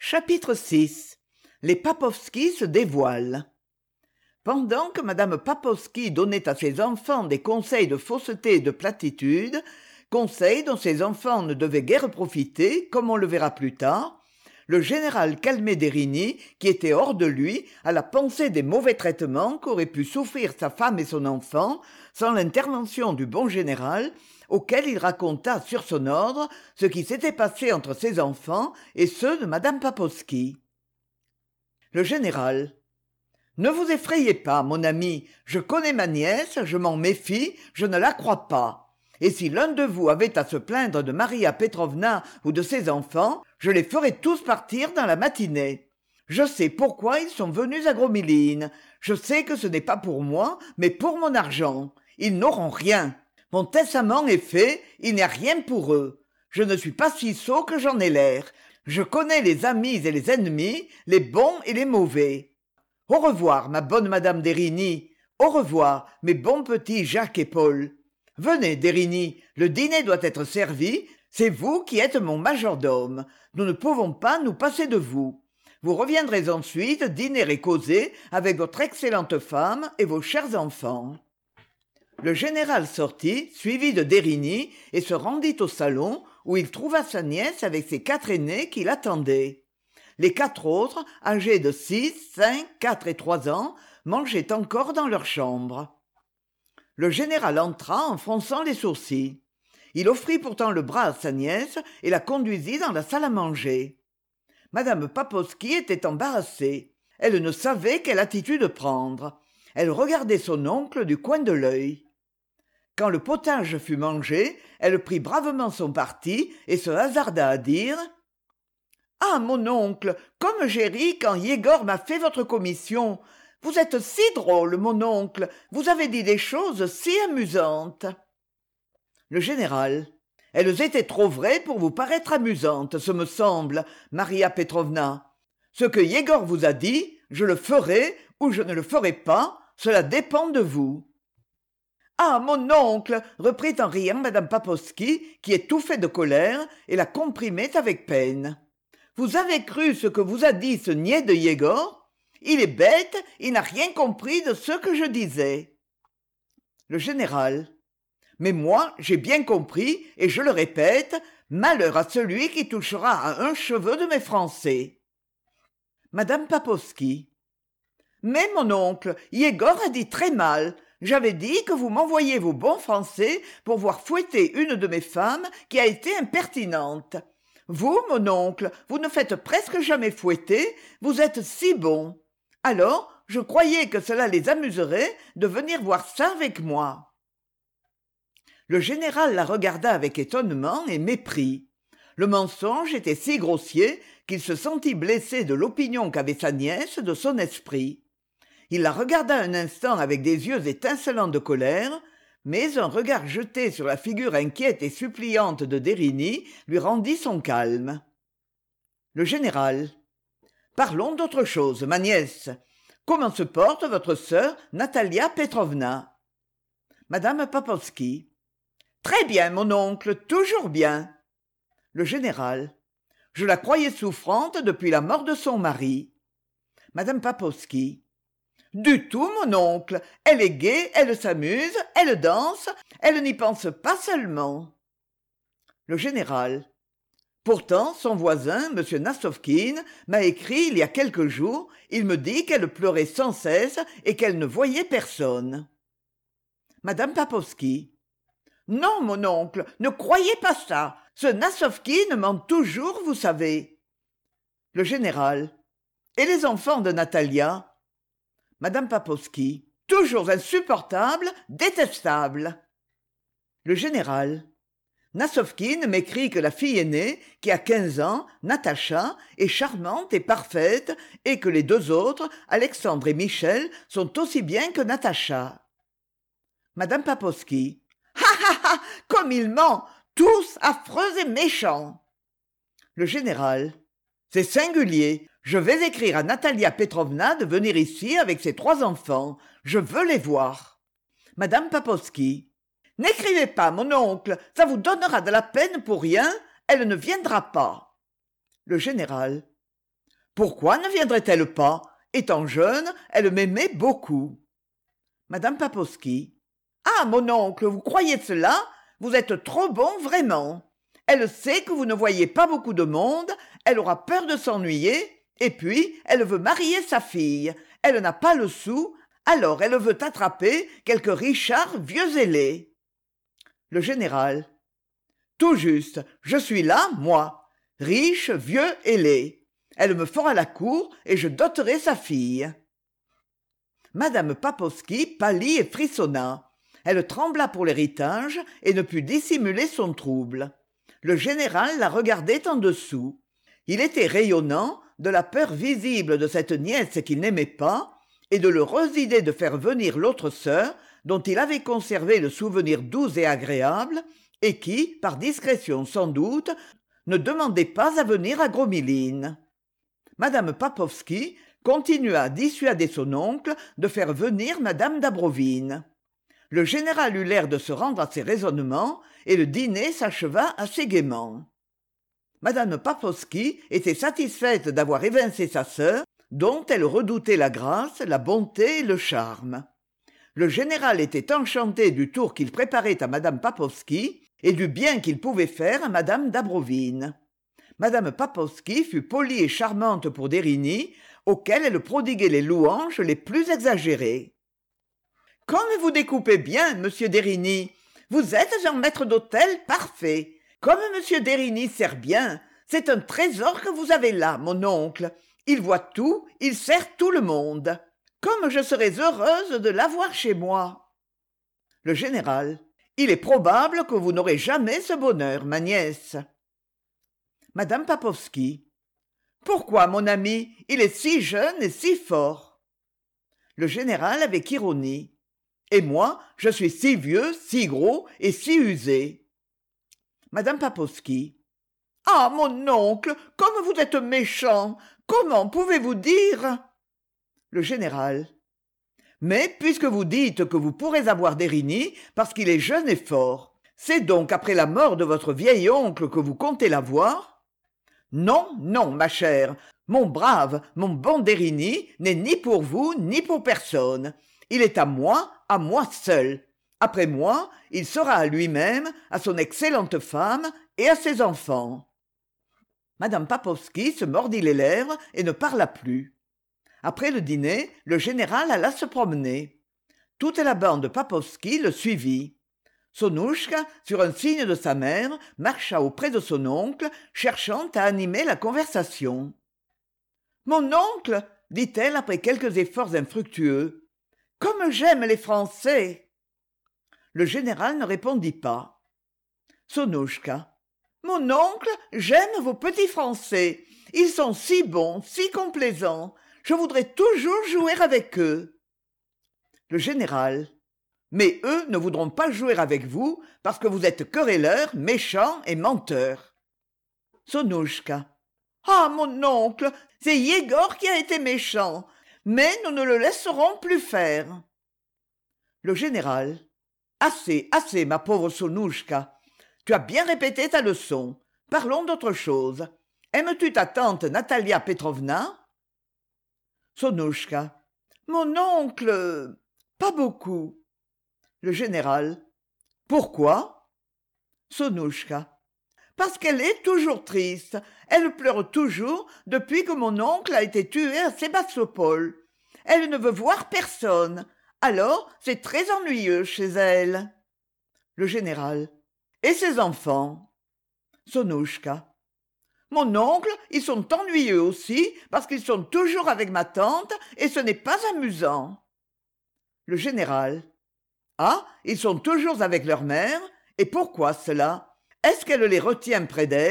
Chapitre 6. Les Papowski se dévoilent. Pendant que madame Papowski donnait à ses enfants des conseils de fausseté et de platitude, conseils dont ses enfants ne devaient guère profiter, comme on le verra plus tard, le général Calmet-Dérigny, qui était hors de lui à la pensée des mauvais traitements qu'auraient pu souffrir sa femme et son enfant sans l'intervention du bon général, auquel il raconta sur son ordre ce qui s'était passé entre ses enfants et ceux de madame Papowski. Le général: ne vous effrayez pas, mon ami, je connais ma nièce, je m'en méfie, je ne la crois pas. Et si l'un de vous avait à se plaindre de Maria Petrovna ou de ses enfants, je les ferais tous partir dans la matinée. Je sais pourquoi ils sont venus à Gromilines. Je sais que ce n'est pas pour moi, mais pour mon argent. Ils n'auront rien. Mon testament est fait, il n'y a rien pour eux. Je ne suis pas si sot que j'en ai l'air. Je connais les amis et les ennemis, les bons et les mauvais. Au revoir, ma bonne madame Dérigny. Au revoir, mes bons petits Jacques et Paul. Venez, Dérigny, le dîner doit être servi, c'est vous qui êtes mon majordome. Nous ne pouvons pas nous passer de vous. Vous reviendrez ensuite dîner et causer avec votre excellente femme et vos chers enfants. Le général sortit, suivi de Dérigny, et se rendit au salon, où il trouva sa nièce avec ses 4 aînés qui l'attendaient. Les 4 autres, âgés de 6, 5, 4 et 3 ans, mangeaient encore dans leur chambre. Le général entra en fronçant les sourcils. Il offrit pourtant le bras à sa nièce et la conduisit dans la salle à manger. Madame Papowski était embarrassée. Elle ne savait quelle attitude prendre. Elle regardait son oncle du coin de l'œil. Quand le potage fut mangé, elle prit bravement son parti et se hasarda à dire: « Ah, mon oncle, comme j'ai ri quand Yégor m'a fait votre commission. Vous êtes si drôle, mon oncle, vous avez dit des choses si amusantes. » Le général: « Elles étaient trop vraies pour vous paraître amusantes, ce me semble, Maria Petrovna. Ce que Yégor vous a dit, je le ferai ou je ne le ferai pas, cela dépend de vous. » « Ah, mon oncle !» reprit en riant madame Papowski, qui étouffait de colère et la comprimait avec peine. « Vous avez cru ce que vous a dit ce niais de Yégor? Il est bête, il n'a rien compris de ce que je disais. » Le général: « Mais moi, j'ai bien compris, et je le répète, malheur à celui qui touchera à un cheveu de mes Français. » Madame Papowski: « Mais, mon oncle, Yégor a dit très mal. J'avais dit que vous m'envoyiez vos bons Français pour voir fouetter une de mes femmes qui a été impertinente. Vous, mon oncle, vous ne faites presque jamais fouetter, vous êtes si bon. Alors, je croyais que cela les amuserait de venir voir ça avec moi. » Le général la regarda avec étonnement et mépris. Le mensonge était si grossier qu'il se sentit blessé de l'opinion qu'avait sa nièce de son esprit. Il la regarda un instant avec des yeux étincelants de colère, mais un regard jeté sur la figure inquiète et suppliante de Dérigny lui rendit son calme. Le général: « Parlons d'autre chose, ma nièce. Comment se porte votre sœur Natalia Petrovna ?» Madame Papowski: « Très bien, mon oncle, toujours bien. » Le général: « Je la croyais souffrante depuis la mort de son mari. » Madame Papowski: « Du tout, mon oncle. Elle est gaie, elle s'amuse, elle danse, elle n'y pense pas seulement. » Le général: « Pourtant, son voisin, M. Nassovkin, m'a écrit il y a quelques jours, il me dit qu'elle pleurait sans cesse et qu'elle ne voyait personne. » Madame Papowski: « Non, mon oncle, ne croyez pas ça. Ce Nassovkin ment toujours, vous savez. » Le général: « Et les enfants de Natalia ?» Madame Papowski: « Toujours insupportable, détestable. » Le général: « Nassovkin m'écrit que la fille aînée, qui a 15 ans, Natacha, est charmante et parfaite, et que les 2 autres, Alexandre et Michel, sont aussi bien que Natacha. » Madame Papowski: « Ha ha ha, comme il ment, tous affreux et méchants. » Le général: « C'est singulier. Je vais écrire à Natalia Petrovna de venir ici avec ses 3 enfants. Je veux les voir. » Madame Papowski: « N'écrivez pas, mon oncle, ça vous donnera de la peine pour rien, elle ne viendra pas. » Le général: Pourquoi ne viendrait-elle pas? Étant jeune, elle m'aimait beaucoup. Madame Papowski. Ah, mon oncle, vous croyez cela? Vous êtes trop bon, vraiment. Elle sait que vous ne voyez pas beaucoup de monde, elle aura peur de s'ennuyer, et puis elle veut marier sa fille. Elle n'a pas le sou, alors elle veut attraper quelque Richard vieux et laid. Le général. Tout juste, je suis là, moi, riche, vieux et laid. Elle me fera la cour et je doterai sa fille. Madame Papowski pâlit et frissonna. Elle trembla pour l'héritage et ne put dissimuler son trouble. Le général la regardait en dessous. Il était rayonnant de la peur visible de cette nièce qu'il n'aimait pas et de l'heureuse idée de faire venir l'autre sœur dont il avait conservé le souvenir doux et agréable et qui, par discrétion sans doute, ne demandait pas à venir à Gros-Miline. Madame Papowski continua à dissuader son oncle de faire venir madame d'Abrovine. Le général eut l'air de se rendre à ses raisonnements et le dîner s'acheva assez gaiement. Madame Papowski était satisfaite d'avoir évincé sa sœur, dont elle redoutait la grâce, la bonté et le charme. Le général était enchanté du tour qu'il préparait à madame Papowski et du bien qu'il pouvait faire à madame d'Abrovine. Madame Papowski fut polie et charmante pour D'Érigny, auquel elle prodiguait les louanges les plus exagérées. « Comme vous découpez bien, monsieur D'Érigny, vous êtes un maître d'hôtel parfait. Comme monsieur D'Érigny sert bien, c'est un trésor que vous avez là, mon oncle. Il voit tout, il sert tout le monde. Comme je serais heureuse de l'avoir chez moi. » Le général. « Il est probable que vous n'aurez jamais ce bonheur, ma nièce. » Madame Papowski. « Pourquoi, mon ami? Il est si jeune et si fort. » Le général avec ironie. « Et moi, je suis si vieux, si gros et si usé. » Madame Papowski. « Ah, mon oncle, comme vous êtes méchant! Comment pouvez-vous dire ?» Le général. « Mais puisque vous dites que vous pourrez avoir D'Érigny parce qu'il est jeune et fort, c'est donc après la mort de votre vieil oncle que vous comptez l'avoir? Non, non, ma chère, mon brave, mon bon D'Érigny n'est ni pour vous ni pour personne. Il est à moi seul. Après moi, il sera à lui-même, à son excellente femme et à ses enfants. » Madame Papowski se mordit les lèvres et ne parla plus. Après le dîner, le général alla se promener. Toute la bande Papowski le suivit. Sonouchka, sur un signe de sa mère, marcha auprès de son oncle, cherchant à animer la conversation. « Mon oncle, dit-elle après quelques efforts infructueux, comme j'aime les Français !» Le général ne répondit pas. Sonouchka. « Mon oncle, j'aime vos petits Français. Ils sont si bons, si complaisants. Je voudrais toujours jouer avec eux. » Le général. « Mais eux ne voudront pas jouer avec vous parce que vous êtes querelleur, méchant et menteur. » Sonouchka. « Ah, mon oncle, c'est Yégor qui a été méchant, mais nous ne le laisserons plus faire. » Le général. « Assez, assez, ma pauvre Sonouchka. Tu as bien répété ta leçon. Parlons d'autre chose. Aimes-tu ta tante Natalia Petrovna? » Sonouchka. « Mon oncle, pas beaucoup. » Le général. « Pourquoi? » Sonouchka. « Parce qu'elle est toujours triste. Elle pleure toujours depuis que mon oncle a été tué à Sébastopol. Elle ne veut voir personne. Alors, c'est très ennuyeux chez elle. » Le général. « Et ses enfants? » Sonouchka. « Mon oncle, ils sont ennuyeux aussi parce qu'ils sont toujours avec ma tante et ce n'est pas amusant. » Le général. « Ah, ils sont toujours avec leur mère? Et pourquoi cela? Est-ce qu'elle les retient près d'elle? »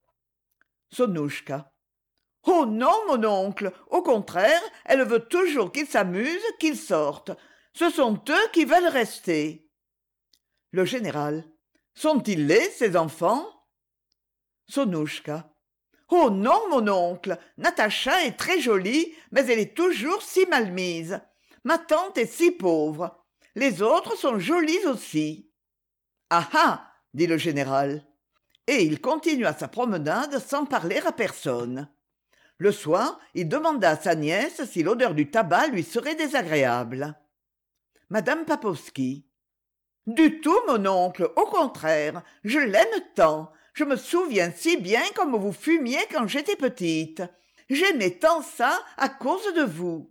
Sonouchka. « Oh non, mon oncle, au contraire, elle veut toujours qu'ils s'amusent, qu'ils sortent. Ce sont eux qui veulent rester. » Le général. « Sont-ils laids, ces enfants? » Sonouchka. « Oh non, mon oncle, Natacha est très jolie, mais elle est toujours si mal mise. Ma tante est si pauvre. Les autres sont jolies aussi. »« Ah ah !» dit le général. Et il continua sa promenade sans parler à personne. Le soir, il demanda à sa nièce si l'odeur du tabac lui serait désagréable. Madame Papowski: du tout, mon oncle, au contraire, je l'aime tant. Je me souviens si bien comme vous fumiez quand j'étais petite. J'aimais tant ça à cause de vous.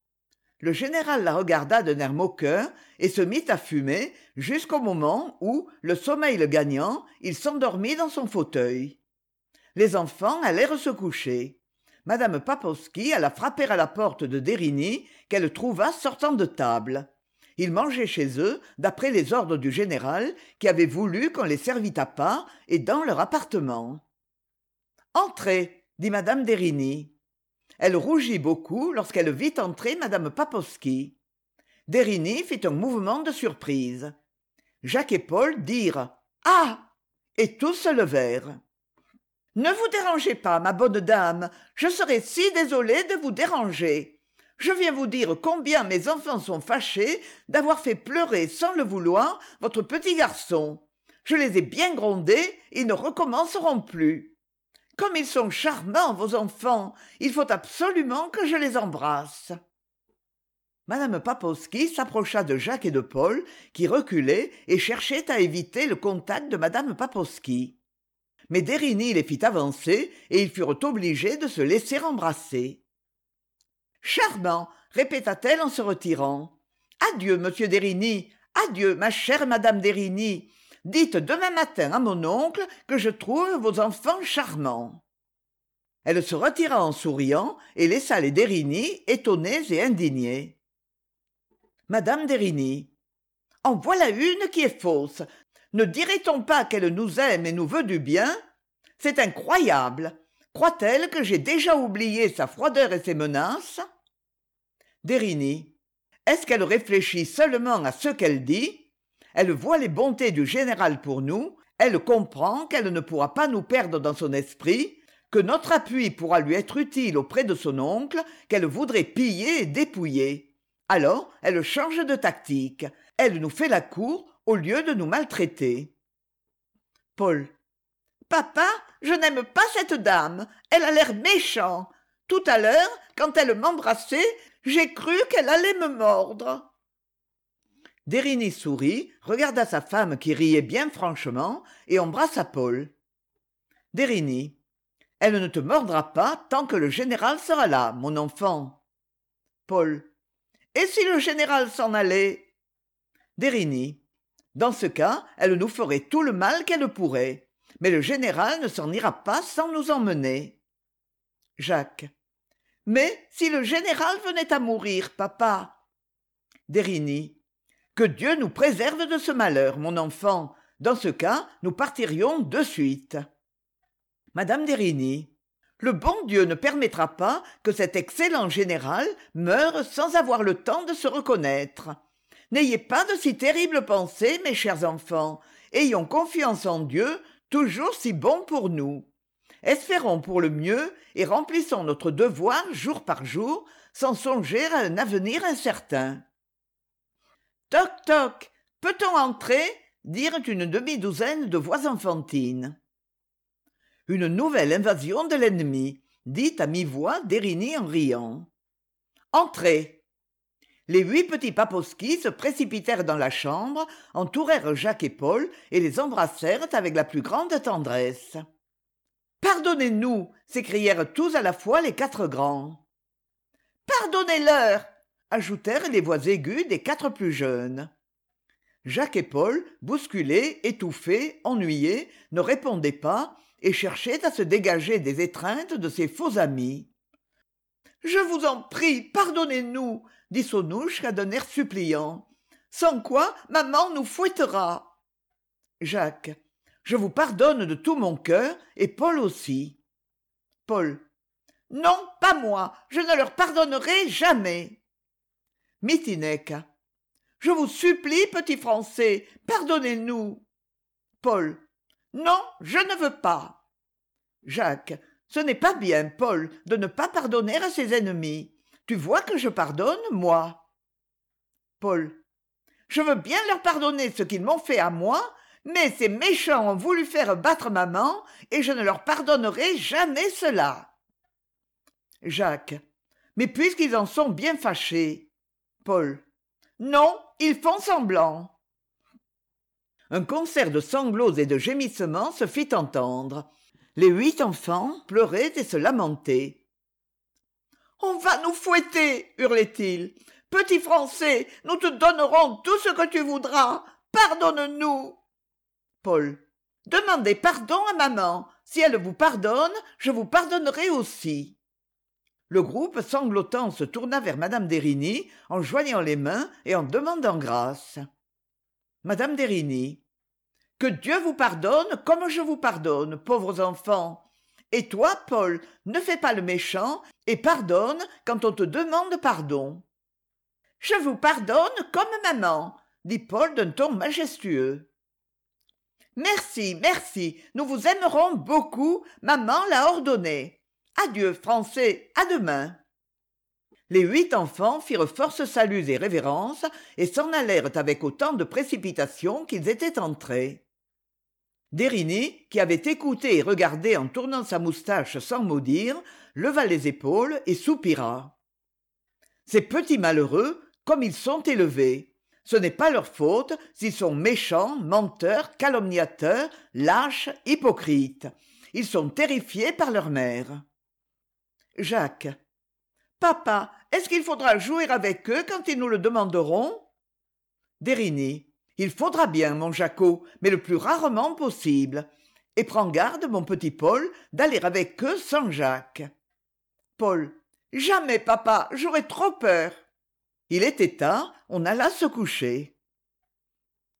Le général la regarda d'un air moqueur et se mit à fumer jusqu'au moment où, le sommeil le gagnant, il s'endormit dans son fauteuil. Les enfants allèrent se coucher. Madame Papowski alla frapper à la porte de Deriny, qu'elle trouva sortant de table. Ils mangeaient chez eux, d'après les ordres du général, qui avait voulu qu'on les servît à part et dans leur appartement. « Entrez, dit madame Deriny. Elle rougit beaucoup lorsqu'elle vit entrer madame Papowski. Deriny fit un mouvement de surprise. Jacques et Paul dirent « Ah !» et tous se levèrent. « Ne vous dérangez pas, ma bonne dame, je serais si désolée de vous déranger. Je viens vous dire combien mes enfants sont fâchés d'avoir fait pleurer sans le vouloir votre petit garçon. Je les ai bien grondés, ils ne recommenceront plus. Comme ils sont charmants, vos enfants, il faut absolument que je les embrasse. » Madame Papowski s'approcha de Jacques et de Paul, qui reculaient et cherchaient à éviter le contact de madame Papowski. Mais Deriny les fit avancer et ils furent obligés de se laisser embrasser. « Charmant !» répéta-t-elle en se retirant. « Adieu, monsieur Deriny, adieu, ma chère madame Deriny. Dites demain matin à mon oncle que je trouve vos enfants charmants. » Elle se retira en souriant et laissa les Deriny étonnés et indignés. Madame Deriny: « En voilà une qui est fausse. Ne dirait-on pas qu'elle nous aime et nous veut du bien? C'est incroyable. Croit-elle que j'ai déjà oublié sa froideur et ses menaces? » Deriny: « Est-ce qu'elle réfléchit seulement à ce qu'elle dit? Elle voit les bontés du général pour nous, elle comprend qu'elle ne pourra pas nous perdre dans son esprit, que notre appui pourra lui être utile auprès de son oncle, qu'elle voudrait piller et dépouiller. Alors, elle change de tactique. Elle nous fait la cour au lieu de nous maltraiter. » Paul: « Papa, je n'aime pas cette dame. Elle a l'air méchant. Tout à l'heure, quand elle m'embrassait, j'ai cru qu'elle allait me mordre. » Deriny sourit, regarda sa femme qui riait bien franchement et embrassa Paul. Deriny: « Elle ne te mordra pas tant que le général sera là, mon enfant. » Paul: « Et si le général s'en allait? » Deriny: « Dans ce cas, elle nous ferait tout le mal qu'elle pourrait. Mais le général ne s'en ira pas sans nous emmener. » Jacques: « Mais si le général venait à mourir, papa? » Deriny: « Que Dieu nous préserve de ce malheur, mon enfant. Dans ce cas, nous partirions de suite. » Madame Deriny: « Le bon Dieu ne permettra pas que cet excellent général meure sans avoir le temps de se reconnaître. N'ayez pas de si terribles pensées, mes chers enfants. Ayons confiance en Dieu, toujours si bon pour nous. Espérons pour le mieux et remplissons notre devoir jour par jour, sans songer à un avenir incertain. Toc toc, peut-on entrer? Dirent une demi-douzaine de voix enfantines. Une nouvelle invasion de l'ennemi, dit à mi-voix Deriny en riant. Entrez. Les 8 petits Papowski se précipitèrent dans la chambre, entourèrent Jacques et Paul et les embrassèrent avec la plus grande tendresse. « Pardonnez-nous !» s'écrièrent tous à la fois les 4 grands. « Pardonnez-leur !» ajoutèrent les voix aiguës des 4 plus jeunes. Jacques et Paul, bousculés, étouffés, ennuyés, ne répondaient pas et cherchaient à se dégager des étreintes de ces faux amis. « Je vous en prie, pardonnez-nous !» dit Sonouchka d'un air suppliant. « Sans quoi maman nous fouettera. » Jacques: « Je vous pardonne de tout mon cœur, et Paul aussi. » Paul: « Non, pas moi, je ne leur pardonnerai jamais. » Mitinek: « Je vous supplie, petits Français, pardonnez-nous. » Paul: « Non, je ne veux pas. » Jacques: « Ce n'est pas bien, Paul, de ne pas pardonner à ses ennemis. Tu vois que je pardonne, moi. » Paul: « Je veux bien leur pardonner ce qu'ils m'ont fait à moi, mais ces méchants ont voulu faire battre maman, et je ne leur pardonnerai jamais cela. » Jacques. Mais puisqu'ils en sont bien fâchés. Paul. Non, ils font semblant. Un concert de sanglots et de gémissements se fit entendre. Les 8 enfants pleuraient et se lamentaient. On va nous fouetter, hurlait-il. Petit Français, nous te donnerons tout ce que tu voudras. Pardonne-nous. Paul. Demandez pardon à maman. Si elle vous pardonne, je vous pardonnerai aussi. Le groupe sanglotant se tourna vers madame d'Érigny en joignant les mains et en demandant grâce. Madame d'Érigny. Que Dieu vous pardonne comme je vous pardonne, pauvres enfants. Et toi, Paul, ne fais pas le méchant et pardonne quand on te demande pardon. Je vous pardonne comme maman, dit Paul d'un ton majestueux. Merci, merci, nous vous aimerons beaucoup, maman l'a ordonné. Adieu, Français, à demain. Les 8 enfants firent force saluts et révérences et s'en allèrent avec autant de précipitation qu'ils étaient entrés. D'Érigny, qui avait écouté et regardé en tournant sa moustache sans mot dire, leva les épaules et soupira. Ces petits malheureux, comme ils sont élevés. Ce n'est pas leur faute s'ils sont méchants, menteurs, calomniateurs, lâches, hypocrites. Ils sont terrifiés par leur mère. Jacques. Papa, est-ce qu'il faudra jouer avec eux quand ils nous le demanderont? D'Érigny. Il faudra bien, mon Jacot, mais le plus rarement possible. Et prends garde, mon petit Paul, d'aller avec eux sans Jacques. Paul. Jamais, papa, j'aurais trop peur. Il était tard, on alla se coucher.